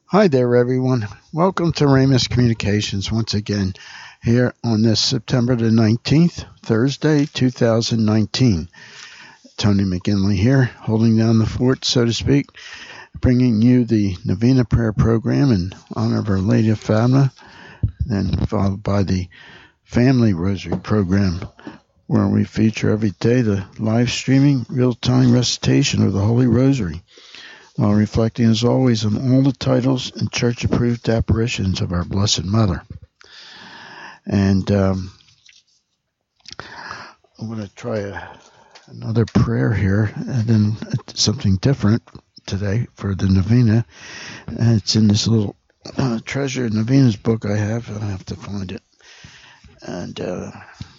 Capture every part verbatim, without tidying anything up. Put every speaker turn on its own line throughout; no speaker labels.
Hi there, everyone. Welcome to Ramus Communications once again here on this September the nineteenth, Thursday, two thousand nineteen. Tony McGinley here, holding down the fort, so to speak, bringing you the Novena Prayer Program in honor of Our Lady of Fatima, then followed by the Family Rosary Program, where we feature every day the live streaming, real-time recitation of the Holy Rosary, while reflecting, as always, on all the titles and church-approved apparitions of our Blessed Mother. And um, I'm going to try a, another prayer here, and then something different today for the Novena. And it's in this little uh, Treasure Novenas book I have. I have to find it. And uh,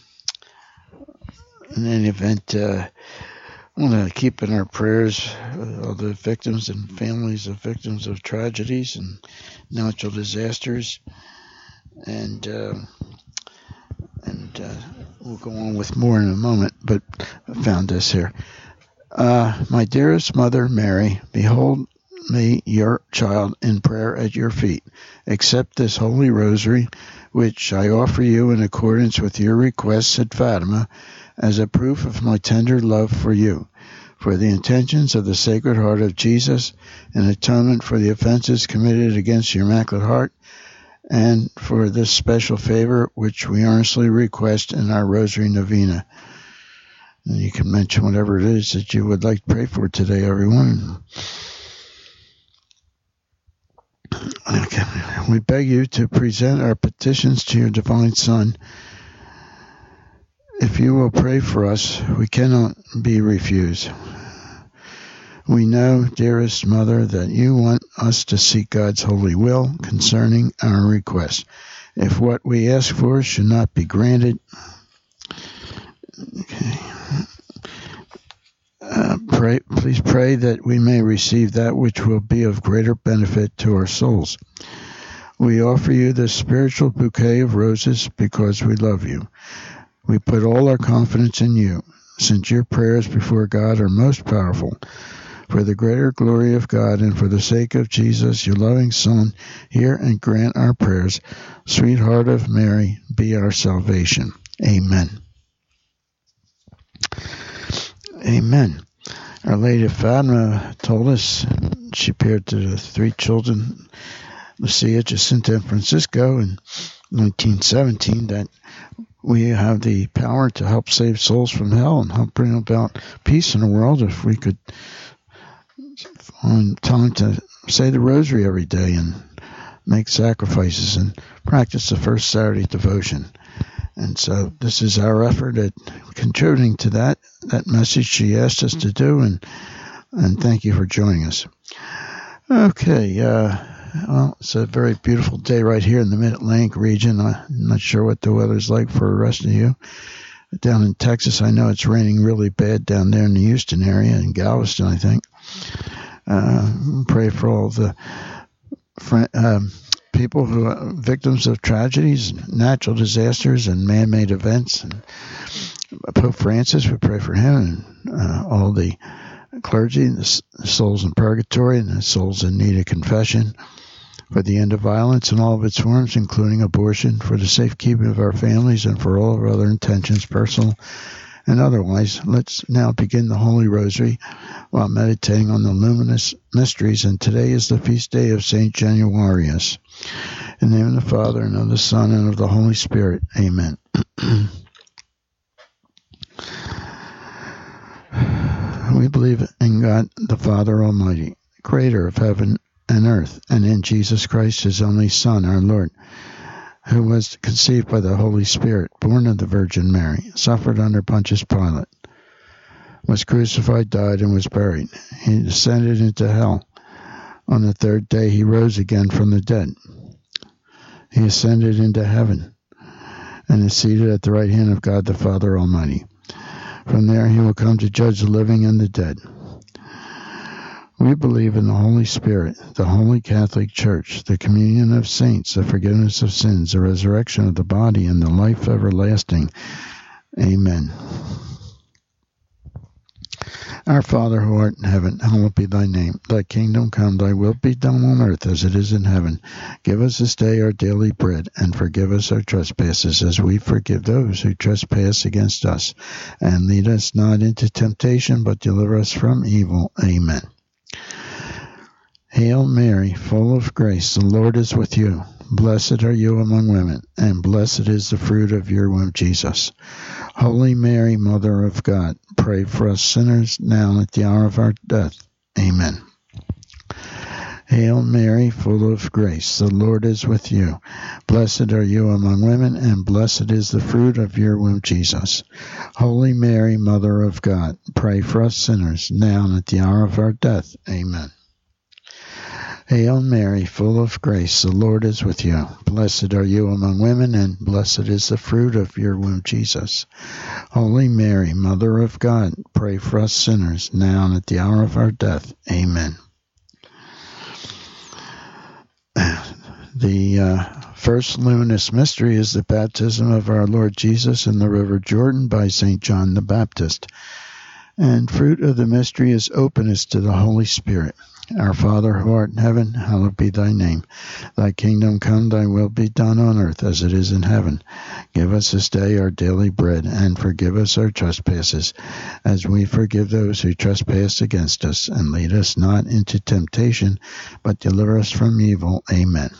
in any event, uh, I want to keep in our prayers uh, the victims and families of victims of tragedies and natural disasters, and uh, and uh, we'll go on with more in a moment. But I found this here. Uh, my dearest Mother Mary, behold me, your child, in prayer at your feet. Accept this holy rosary, which I offer you in accordance with your requests at Fatima, as a proof of my tender love for you, for the intentions of the Sacred Heart of Jesus, in atonement for the offenses committed against your Immaculate Heart, and for this special favor which we earnestly request in our Rosary Novena. And you can mention whatever it is that you would like to pray for today, everyone. Okay. We beg you to present our petitions to your Divine Son. If you will pray for us, we cannot be refused. We know, dearest Mother, that you want us to seek God's holy will concerning our request. If what we ask for should not be granted, okay, uh, pray, please pray that we may receive that which will be of greater benefit to our souls. We offer you this spiritual bouquet of roses because we love you. We put all our confidence in you, since your prayers before God are most powerful. For the greater glory of God and for the sake of Jesus, your loving Son, hear and grant our prayers. Sweet Heart of Mary, be our salvation. Amen. Amen. Our Lady of Fatima told us, she appeared to the three children, Lucia, Jacinta, and Francisco, in nineteen seventeen, that we have the power to help save souls from hell and help bring about peace in the world if we could find time to say the rosary every day and make sacrifices and practice the first Saturday devotion. And so this is our effort at contributing to that, that message she asked us to do, and and thank you for joining us. Okay, uh, well, it's a very beautiful day right here in the Mid-Atlantic region. I'm not sure what the weather's like for the rest of you. Down in Texas, I know it's raining really bad down there in the Houston area, in Galveston, I think. Uh, pray for all the fr- um, people who are victims of tragedies, natural disasters, and man-made events. And Pope Francis, we pray for him and uh, all the clergy, the souls in purgatory, and the souls in need of confession, for the end of violence in all of its forms, including abortion, for the safekeeping of our families, and for all of our other intentions, personal and otherwise. Let's now begin the Holy Rosary while meditating on the luminous mysteries, and today is the feast day of Saint Januarius. In the name of the Father, and of the Son, and of the Holy Spirit. Amen. We believe in God the Father Almighty, creator of heaven and earth, and in Jesus Christ, his only Son, our Lord, who was conceived by the Holy Spirit, born of the Virgin Mary, suffered under Pontius Pilate, was crucified, died, and was buried. He descended into hell. On the third day he rose again from the dead. He ascended into heaven and is seated at the right hand of God the Father Almighty. From there he will come to judge the living and the dead. We believe in the Holy Spirit, the Holy Catholic Church, the communion of saints, the forgiveness of sins, the resurrection of the body, and the life everlasting. Amen. Our Father who art in heaven, hallowed be thy name. Thy kingdom come, thy will be done on earth as it is in heaven. Give us this day our daily bread, and forgive us our trespasses as we forgive those who trespass against us. And lead us not into temptation, but deliver us from evil. Amen. Hail Mary, full of grace, the Lord is with you. Blessed are you among women, and blessed is the fruit of your womb, Jesus. Holy Mary, Mother of God, pray for us sinners now and at the hour of our death. Amen. Hail Mary, full of grace, the Lord is with you. Blessed are you among women, and blessed is the fruit of your womb, Jesus. Holy Mary, Mother of God, pray for us sinners now and at the hour of our death. Amen. Hail Mary, full of grace, the Lord is with you. Blessed are you among women, and blessed is the fruit of your womb, Jesus. Holy Mary, Mother of God, pray for us sinners, now and at the hour of our death. Amen. The uh, first luminous mystery is the baptism of our Lord Jesus in the river Jordan by Saint John the Baptist. And fruit of the mystery is openness to the Holy Spirit. Our Father who art in heaven, hallowed be thy name. Thy kingdom come, thy will be done on earth as it is in heaven. Give us this day our daily bread, and forgive us our trespasses, as we forgive those who trespass against us. And lead us not into temptation, but deliver us from evil. Amen.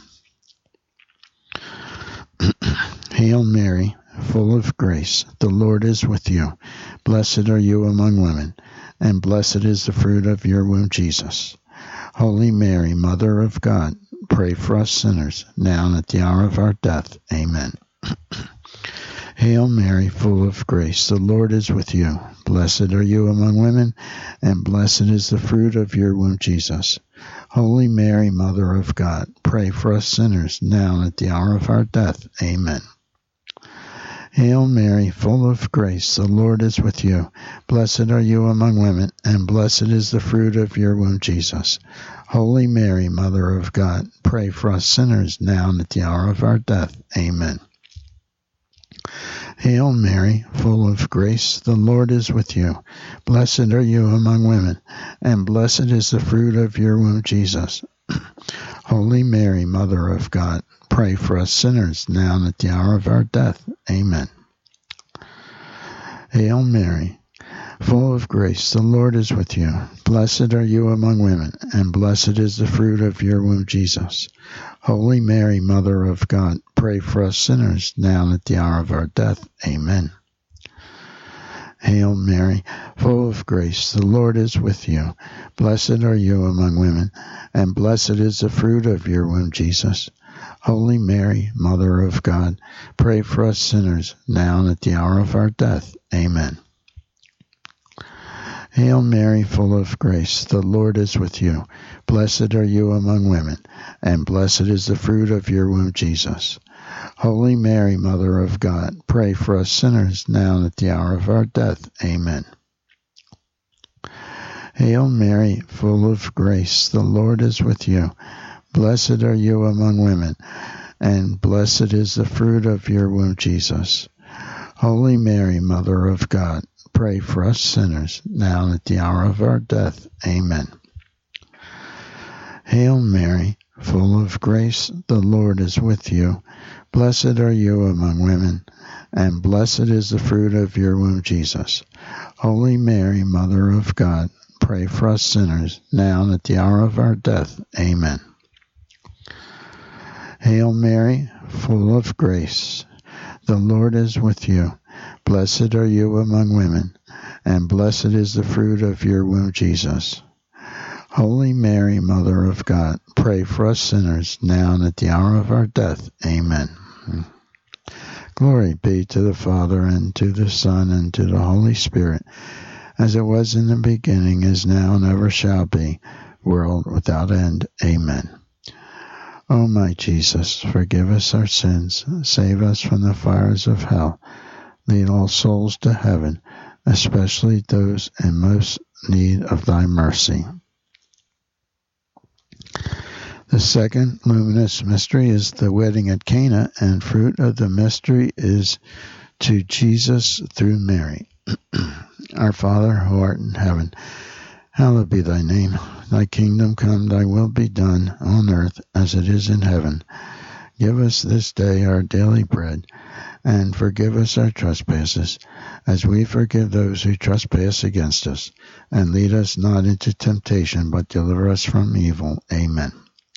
Hail Mary, full of grace, the Lord is with you. Blessed are you among women, and blessed is the fruit of your womb, Jesus. Holy Mary, Mother of God, pray for us sinners, now and at the hour of our death. Amen. Hail Mary, full of grace, the Lord is with you. Blessed are you among women, and blessed is the fruit of your womb, Jesus. Holy Mary, Mother of God, pray for us sinners, now and at the hour of our death. Amen. Hail Mary, full of grace, the Lord is with you. Blessed are you among women, and blessed is the fruit of your womb, Jesus. Holy Mary, Mother of God, pray for us sinners, now and at the hour of our death. Amen. Hail Mary, full of grace, the Lord is with you. Blessed are you among women, and blessed is the fruit of your womb, Jesus. Holy Mary, Mother of God, pray for us sinners, now and at the hour of our death. Amen. Hail Mary, full of grace, the Lord is with you. Blessed are you among women, and blessed is the fruit of your womb, Jesus. Holy Mary, Mother of God, pray for us sinners, now and at the hour of our death. Amen. Hail Mary, full of grace, the Lord is with you. Blessed are you among women, and blessed is the fruit of your womb, Jesus. Holy Mary, Mother of God, pray for us sinners, now and at the hour of our death. Amen. Hail Mary, full of grace, the Lord is with you. Blessed are you among women, and blessed is the fruit of your womb, Jesus. Holy Mary, Mother of God, pray for us sinners, now and at the hour of our death. Amen. Hail Mary, full of grace, the Lord is with you. Blessed are you among women, and blessed is the fruit of your womb, Jesus. Holy Mary, Mother of God, pray for us sinners, now and at the hour of our death. Amen. Hail Mary, full of grace, the Lord is with you. Blessed are you among women, and blessed is the fruit of your womb, Jesus. Holy Mary, Mother of God, pray for us sinners, now and at the hour of our death. Amen. Hail Mary, full of grace, the Lord is with you. Blessed are you among women, and blessed is the fruit of your womb, Jesus. Holy Mary, Mother of God, pray for us sinners, now and at the hour of our death. Amen. Glory be to the Father, and to the Son, and to the Holy Spirit, as it was in the beginning, is now, and ever shall be, world without end. Amen. O my Jesus, forgive us our sins, save us from the fires of hell, lead all souls to heaven, especially those in most need of thy mercy. The second luminous mystery is the wedding at Cana, and fruit of the mystery is to Jesus through Mary. Our Father, who art in heaven, hallowed be thy name. Thy kingdom come, thy will be done, on earth as it is in heaven. Give us this day our daily bread, and forgive us our trespasses, as we forgive those who trespass against us. And lead us not into temptation, but deliver us from evil. Amen.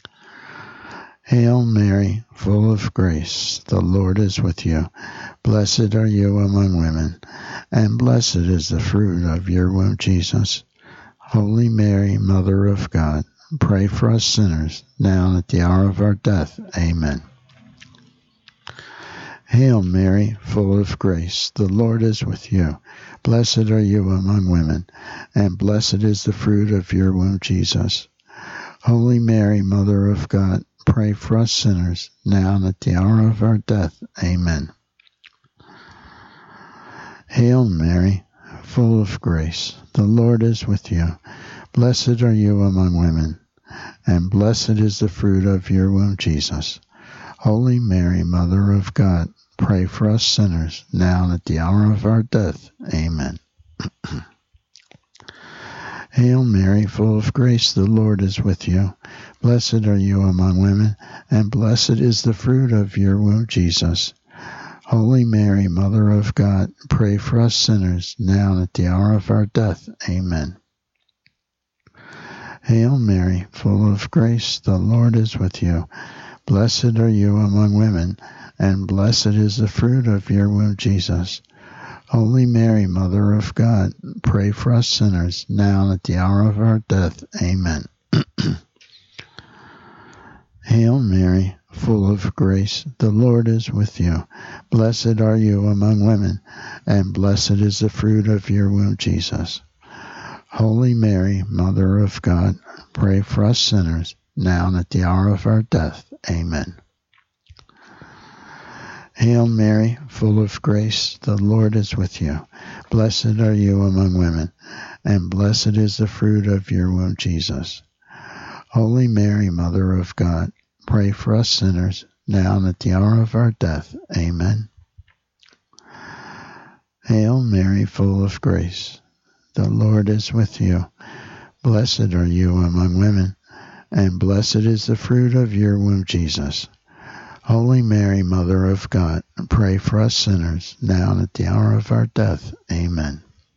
Hail Mary, full of grace, the Lord is with you. Blessed are you among women, and blessed is the fruit of your womb, Jesus. Holy Mary, Mother of God, pray for us sinners, now and at the hour of our death. Amen. Hail Mary, full of grace, the Lord is with you. Blessed are you among women, and blessed is the fruit of your womb, Jesus. Holy Mary, Mother of God, pray for us sinners, now and at the hour of our death. Amen. Hail Mary, full of grace, the Lord is with you. Blessed are you among women, and blessed is the fruit of your womb, Jesus. Holy Mary, Mother of God, pray for us sinners, now and at the hour of our death. Amen. Hail Mary, full of grace, the Lord is with you. Blessed are you among women, and blessed is the fruit of your womb, Jesus. Holy Mary, Mother of God, pray for us sinners, now and at the hour of our death. Amen. Hail Mary, full of grace, the Lord is with you. Blessed are you among women, and blessed is the fruit of your womb, Jesus. Holy Mary, Mother of God, pray for us sinners, now and at the hour of our death. Amen. Hail Mary, full of grace, the Lord is with you. Blessed are you among women, and blessed is the fruit of your womb, Jesus. Holy Mary, Mother of God, pray for us sinners, now and at the hour of our death. Amen. Hail Mary, full of grace, the Lord is with you. Blessed are you among women, and blessed is the fruit of your womb, Jesus. Holy Mary, Mother of God, pray for us sinners, now and at the hour of our death. Amen. Hail Mary, full of grace, the Lord is with you. Blessed are you among women, and blessed is the fruit of your womb, Jesus. Holy Mary, Mother of God, pray for us sinners, now and at the hour of our death. Amen.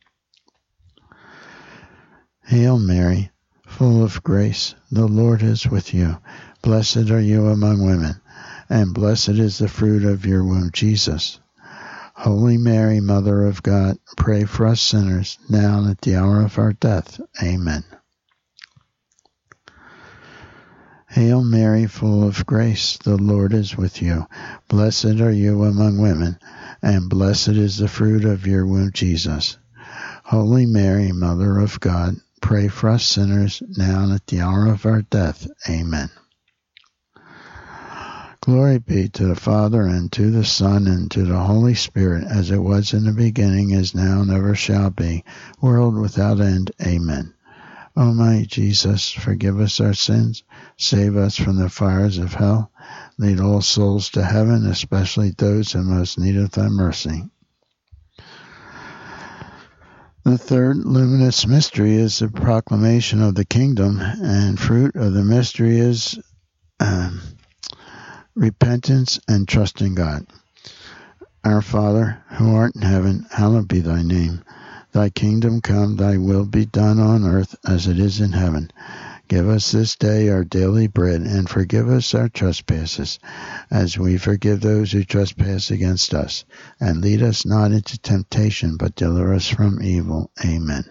Hail Mary, full of grace, the Lord is with you. Blessed are you among women, and blessed is the fruit of your womb, Jesus. Holy Mary, Mother of God, pray for us sinners, now and at the hour of our death. Amen. Hail Mary, full of grace, the Lord is with you. Blessed are you among women, and blessed is the fruit of your womb, Jesus. Holy Mary, Mother of God, pray for us sinners, now and at the hour of our death. Amen. Glory be to the Father, and to the Son, and to the Holy Spirit, as it was in the beginning, is now, and ever shall be, world without end. Amen. O my Jesus, forgive us our sins, save us from the fires of hell, lead all souls to heaven, especially those in most need of thy mercy. The third luminous mystery is the proclamation of the kingdom, and fruit of the mystery is um, repentance and trust in God. Our Father, who art in heaven, hallowed be thy name. Thy kingdom come, thy will be done on earth as it is in heaven. Give us this day our daily bread, and forgive us our trespasses, as we forgive those who trespass against us. And lead us not into temptation, but deliver us from evil. Amen.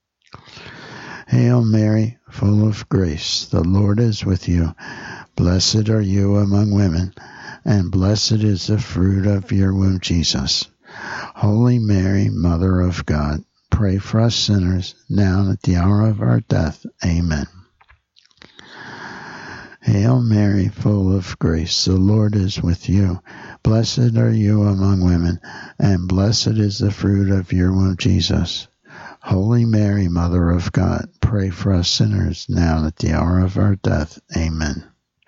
Hail Mary, full of grace, the Lord is with you. Blessed are you among women, and blessed is the fruit of your womb, Jesus. Holy Mary, Mother of God, pray for us sinners, now and at the hour of our death. Amen. Hail Mary, full of grace, the Lord is with you. Blessed are you among women, and blessed is the fruit of your womb, Jesus. Holy Mary, Mother of God, pray for us sinners, now and at the hour of our death. Amen.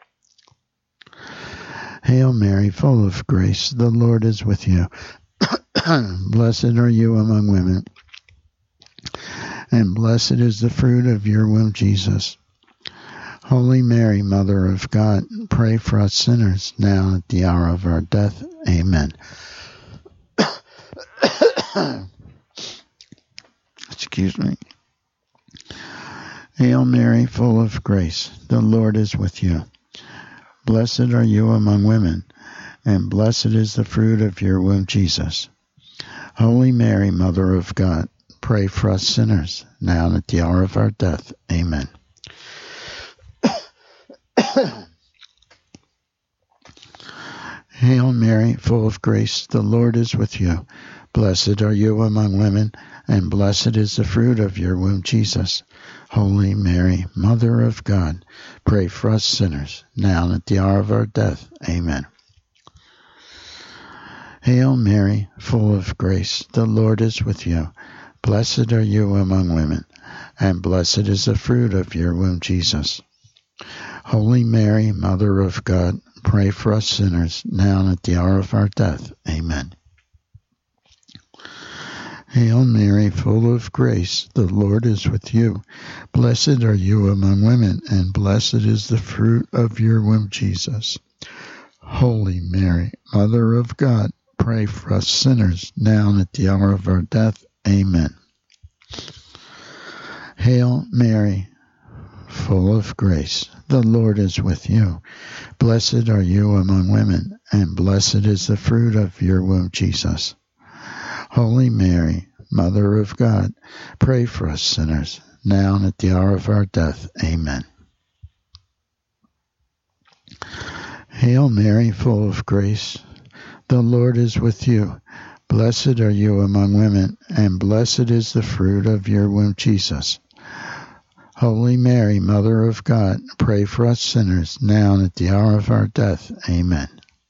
Hail Mary, full of grace, the Lord is with you. Blessed are you among women, and blessed is the fruit of your womb, Jesus. Holy Mary, Mother of God, pray for us sinners, now and at the hour of our death. Amen. Excuse me. Hail Mary, full of grace, the Lord is with you. Blessed are you among women, and blessed is the fruit of your womb, Jesus. Holy Mary, Mother of God, pray for us sinners, now and at the hour of our death. Amen. Hail Mary, full of grace, the Lord is with you. Blessed are you among women, and blessed is the fruit of your womb, Jesus. Holy Mary, Mother of God, pray for us sinners, now and at the hour of our death. Amen. Hail Mary, full of grace, the Lord is with you. Blessed are you among women, and blessed is the fruit of your womb, Jesus. Holy Mary, Mother of God, pray for us sinners, now and at the hour of our death. Amen. Hail Mary, full of grace, the Lord is with you. Blessed are you among women, and blessed is the fruit of your womb, Jesus. Holy Mary, Mother of God, pray for us sinners, now and at the hour of our death. Amen. Hail Mary, full of grace, the Lord is with you. Blessed are you among women, and blessed is the fruit of your womb, Jesus. Holy Mary, Mother of God, pray for us sinners, now and at the hour of our death. Amen. Hail Mary, full of grace, the Lord is with you. Blessed are you among women, and blessed is the fruit of your womb, Jesus. Holy Mary, Mother of God, pray for us sinners, now and at the hour of our death. Amen.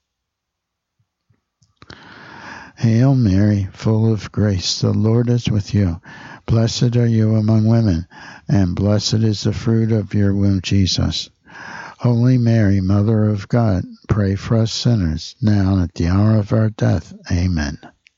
Hail Mary, full of grace, the Lord is with you. Blessed are you among women, and blessed is the fruit of your womb, Jesus. Holy Mary, Mother of God, pray for us sinners, now and at the hour of our death. Amen.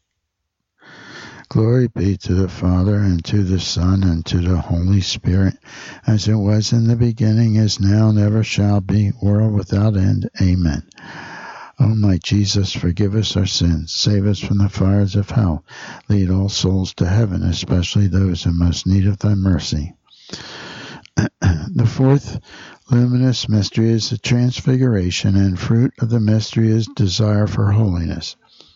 Glory be to the Father, and to the Son, and to the Holy Spirit, as it was in the beginning, is now, and ever shall be, world without end. Amen. O my Jesus, forgive us our sins, save us from the fires of hell, lead all souls to heaven, especially those in most need of thy mercy. The fourth luminous mystery is the Transfiguration, and fruit of the mystery is desire for holiness.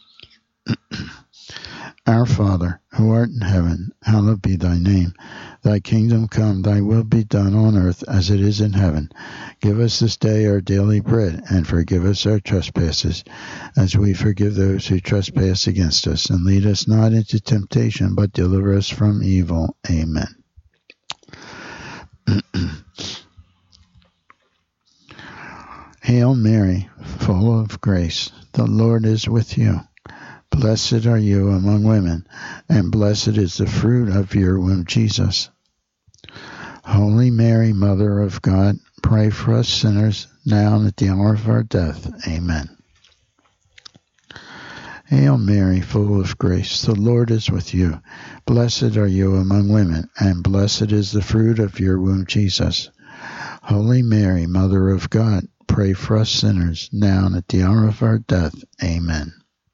Our Father, who art in heaven, hallowed be thy name. Thy kingdom come, thy will be done on earth as it is in heaven. Give us this day our daily bread, and forgive us our trespasses, as we forgive those who trespass against us. And lead us not into temptation, but deliver us from evil. Amen. Hail Mary, full of grace, the Lord is with you. Blessed are you among women, and blessed is the fruit of your womb, Jesus. Holy Mary, Mother of God, pray for us sinners, now and at the hour of our death. Amen. Hail Mary, full of grace, the Lord is with you. Blessed are you among women, and blessed is the fruit of your womb, Jesus. Holy Mary, Mother of God, pray for us sinners, now and at the hour of our death. Amen.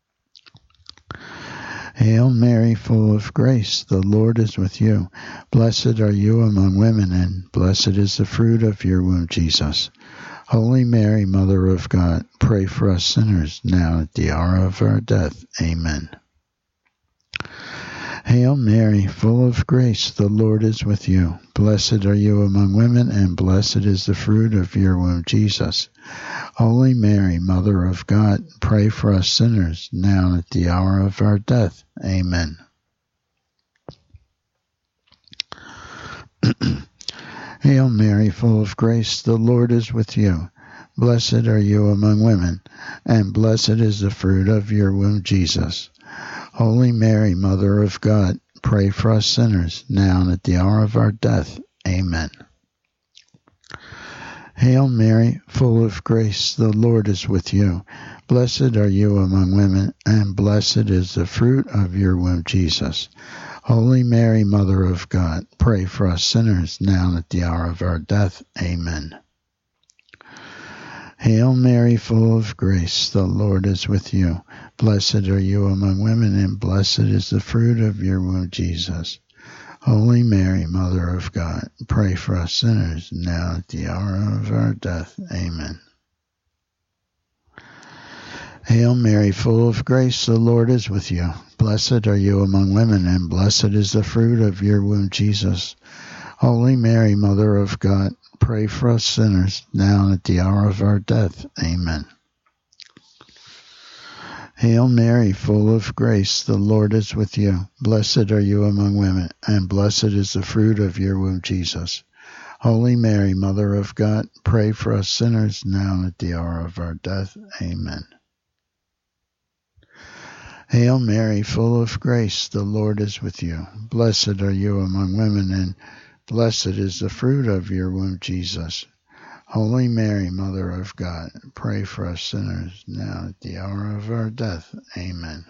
Hail Mary, full of grace, the Lord is with you. Blessed are you among women, and blessed is the fruit of your womb, Jesus. Holy Mary, Mother of God, pray for us sinners, now at the hour of our death. Amen. Hail Mary, full of grace, the Lord is with you. Blessed are you among women, and blessed is the fruit of your womb, Jesus. Holy Mary, Mother of God, pray for us sinners, now and at the hour of our death. Amen. Hail Mary, full of grace, the Lord is with you. Blessed are you among women, and blessed is the fruit of your womb, Jesus. Holy Mary, Mother of God, pray for us sinners, now and at the hour of our death. Amen. Hail Mary, full of grace, the Lord is with you. Blessed are you among women, and blessed is the fruit of your womb, Jesus. Holy Mary, Mother of God, pray for us sinners, now and at the hour of our death. Amen. Hail Mary, full of grace, the Lord is with you. Blessed are you among women, and blessed is the fruit of your womb, Jesus. Holy Mary, Mother of God, pray for us sinners, now at the hour of our death. Amen. Hail Mary, full of grace, the Lord is with you. Blessed are you among women, and blessed is the fruit of your womb, Jesus. Holy Mary, Mother of God, pray for us sinners, now and at the hour of our death. Amen. Hail Mary, full of grace, the Lord is with you. Blessed are you among women, and blessed is the fruit of your womb, Jesus. Holy Mary, Mother of God, pray for us sinners, now and at the hour of our death. Amen. Hail Mary, full of grace, the Lord is with you. Blessed are you among women, and blessed is the fruit of your womb, Jesus. Holy Mary, Mother of God, pray for us sinners, now at the hour of our death. Amen.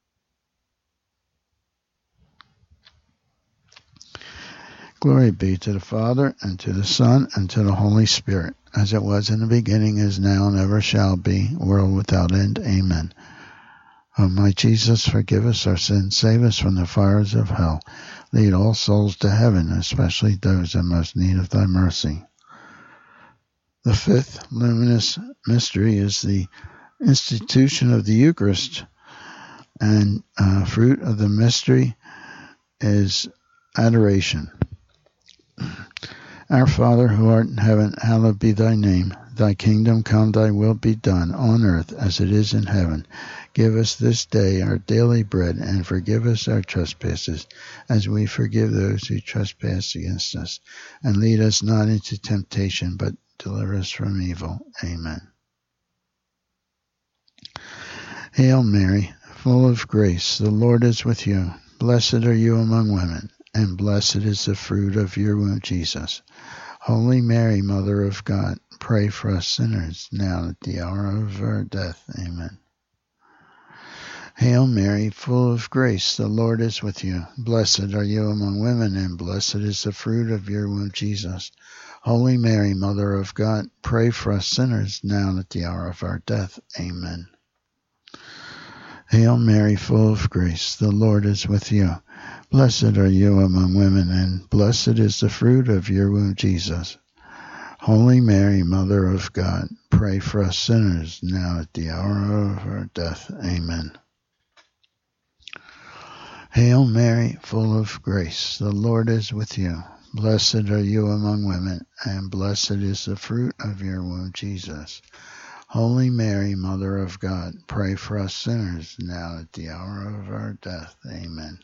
Glory be to the Father, and to the Son, and to the Holy Spirit, as it was in the beginning, is now, and ever shall be, world without end. Amen. O my Jesus, forgive us our sins, save us from the fires of hell. Lead all souls to heaven, especially those in most need of thy mercy. The fifth luminous mystery is the institution of the Eucharist, and uh, fruit of the mystery is adoration. Our Father, who art in heaven, hallowed be thy name. Thy kingdom come, thy will be done, on earth as it is in heaven. Give us this day our daily bread, and forgive us our trespasses, as we forgive those who trespass against us. And lead us not into temptation, but deliver us from evil. Amen. Hail Mary, full of grace, the Lord is with you. Blessed are you among women, and blessed is the fruit of your womb, Jesus. Holy Mary, Mother of God, pray for us sinners, now and at the hour of our death. Amen. Hail Mary, full of grace, the Lord is with you. Blessed are you among women, and blessed is the fruit of your womb, Jesus. Holy Mary, Mother of God, pray for us sinners, now and at the hour of our death. Amen. Hail Mary, full of grace, the Lord is with you. Blessed are you among women, and blessed is the fruit of your womb, Jesus. Holy Mary, Mother of God, pray for us sinners, now at the hour of our death. Amen. Hail Mary, full of grace, the Lord is with you. Blessed are you among women, and blessed is the fruit of your womb, Jesus. Holy Mary, Mother of God, pray for us sinners, now at the hour of our death. Amen.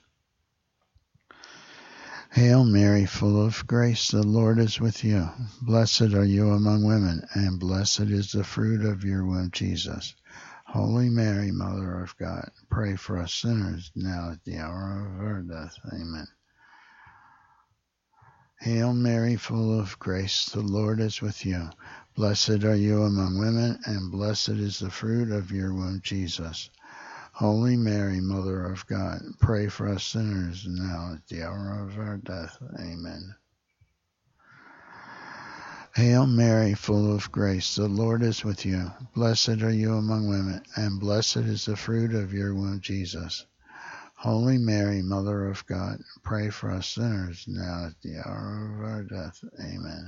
Hail Mary, full of grace, the Lord is with you. Blessed are you among women, and blessed is the fruit of your womb, Jesus. Holy Mary, Mother of God, pray for us sinners, now at the hour of our death. Amen. Hail Mary, full of grace, the Lord is with you. Blessed are you among women, and blessed is the fruit of your womb, Jesus. Holy Mary, Mother of God, pray for us sinners, now at the hour of our death. Amen. Hail Mary, full of grace, the Lord is with you. Blessed are you among women, and blessed is the fruit of your womb, Jesus. Holy Mary, Mother of God, pray for us sinners, now at the hour of our death. Amen.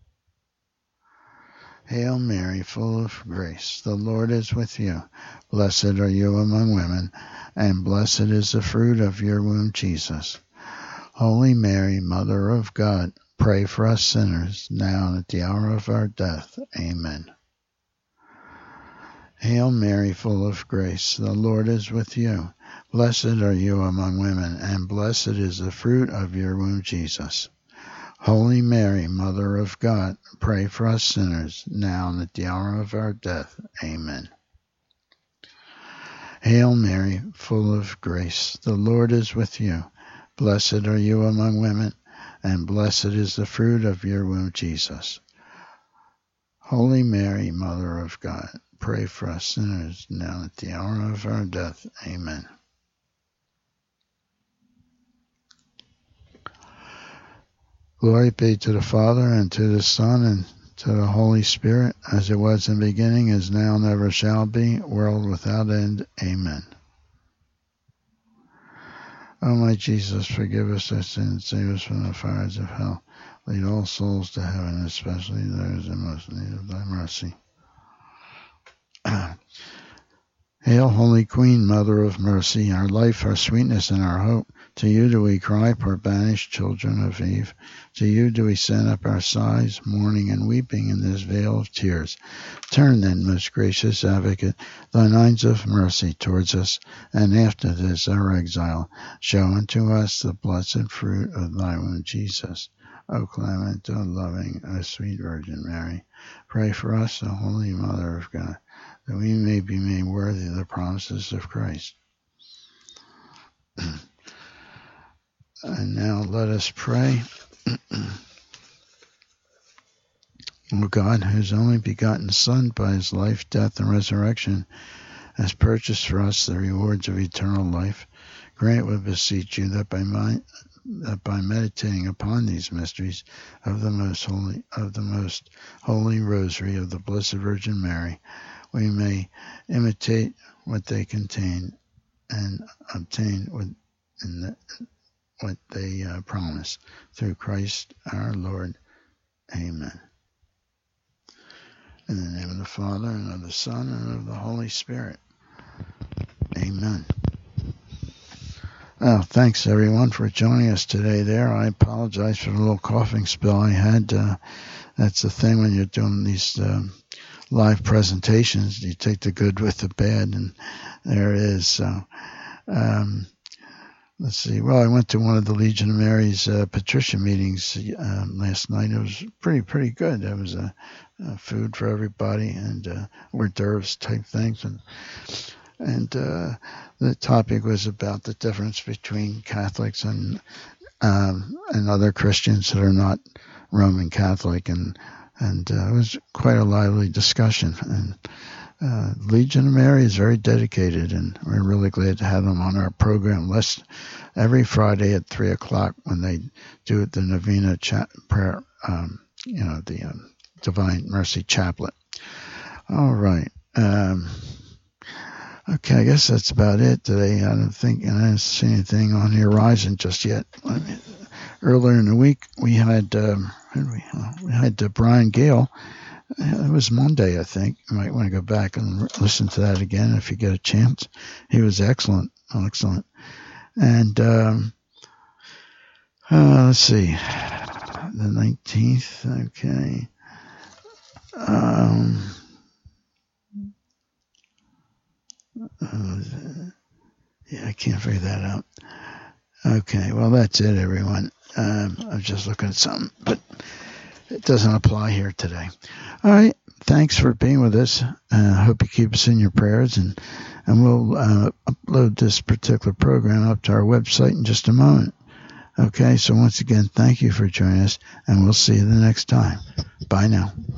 Hail Mary, full of grace, the Lord is with you. Blessed are you among women, and blessed is the fruit of your womb, Jesus. Holy Mary, Mother of God, pray for us sinners, now and at the hour of our death. Amen. Hail Mary, full of grace, the Lord is with you. Blessed are you among women, and blessed is the fruit of your womb, Jesus. Holy Mary, Mother of God, pray for us sinners, now and at the hour of our death. Amen. Hail Mary, full of grace, the Lord is with you. Blessed are you among women, and blessed is the fruit of your womb, Jesus. Holy Mary, Mother of God, pray for us sinners, now at the hour of our death. Amen. Glory be to the Father, and to the Son, and to the Holy Spirit, as it was in the beginning, is now, and ever shall be, world without end. Amen. O my Jesus, forgive us our sins, save us from the fires of hell. Lead all souls to heaven, especially those in most need of thy mercy. Hail, Holy Queen, Mother of Mercy, our life, our sweetness, and our hope. To you do we cry, poor banished children of Eve. To you do we send up our sighs, mourning and weeping in this vale of tears. Turn then, most gracious Advocate, thine eyes of mercy towards us, and after this our exile, show unto us the blessed fruit of thy womb, Jesus. O clement, O loving, O sweet Virgin Mary, pray for us, O Holy Mother of God, that we may be made worthy of the promises of Christ. And now let us pray. O God, whose only begotten Son, by his life, death, and resurrection, has purchased for us the rewards of eternal life, grant, we beseech you, that by my, that by meditating upon these mysteries of the most holy of the most holy Rosary of the Blessed Virgin Mary, we may imitate what they contain and obtain what, in the, what they uh, promise. Through Christ our Lord. Amen. In the name of the Father, and of the Son, and of the Holy Spirit. Amen. Well, thanks everyone for joining us today there. I apologize for the little coughing spell I had. Uh, that's the thing when you're doing these um, live presentations. You take the good with the bad, and there it is. So, um, let's see. Well, I went to one of the Legion of Mary's uh, Patricia meetings uh, last night. It was pretty, pretty good. There was a, a food for everybody, and uh, hors d'oeuvres type things, and and uh, the topic was about the difference between Catholics and um, and other Christians that are not Roman Catholic, and and uh, it was quite a lively discussion. And uh, Legion of Mary is very dedicated, and we're really glad to have them on our program list every Friday at three o'clock when they do the Novena cha- prayer, um, you know, the um, Divine Mercy Chaplet. All right. Um, Okay, I guess that's about it today. I don't think, and I didn't see anything on the horizon just yet. I mean, earlier in the week, we had um, we, we had uh, Brian Gale. It was Monday, I think. You might want to go back and listen to that again if you get a chance. He was excellent, excellent. And um, uh, let's see, the nineteenth. Okay. Um. Uh, yeah, I can't figure that out. Okay, well, that's it, everyone. Um, I was just looking at something, but it doesn't apply here today. All right, thanks for being with us. I uh, hope you keep us in your prayers, and, and we'll uh, upload this particular program up to our website in just a moment. Okay, so once again, thank you for joining us, and we'll see you the next time. Bye now.